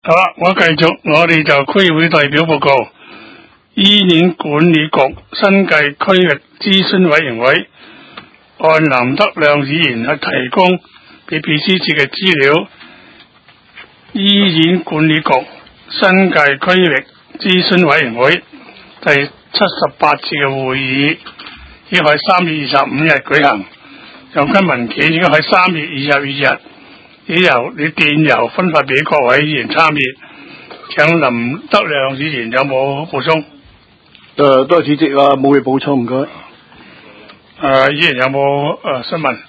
好啦，我繼續，我哋就區議會代表報告。醫院管理局新界區域諮詢委員會按林德亮議員去提供俾秘書處嘅資料，醫院管理局新界區域諮詢委員會第78次嘅會議已喺3月25日舉行，有關文件已經喺3月22日已由你電郵分發俾各位議員參與。請林德亮議員有冇補充？ 多謝主席啊，冇嘢補充，唔該。 議員有冇詢問？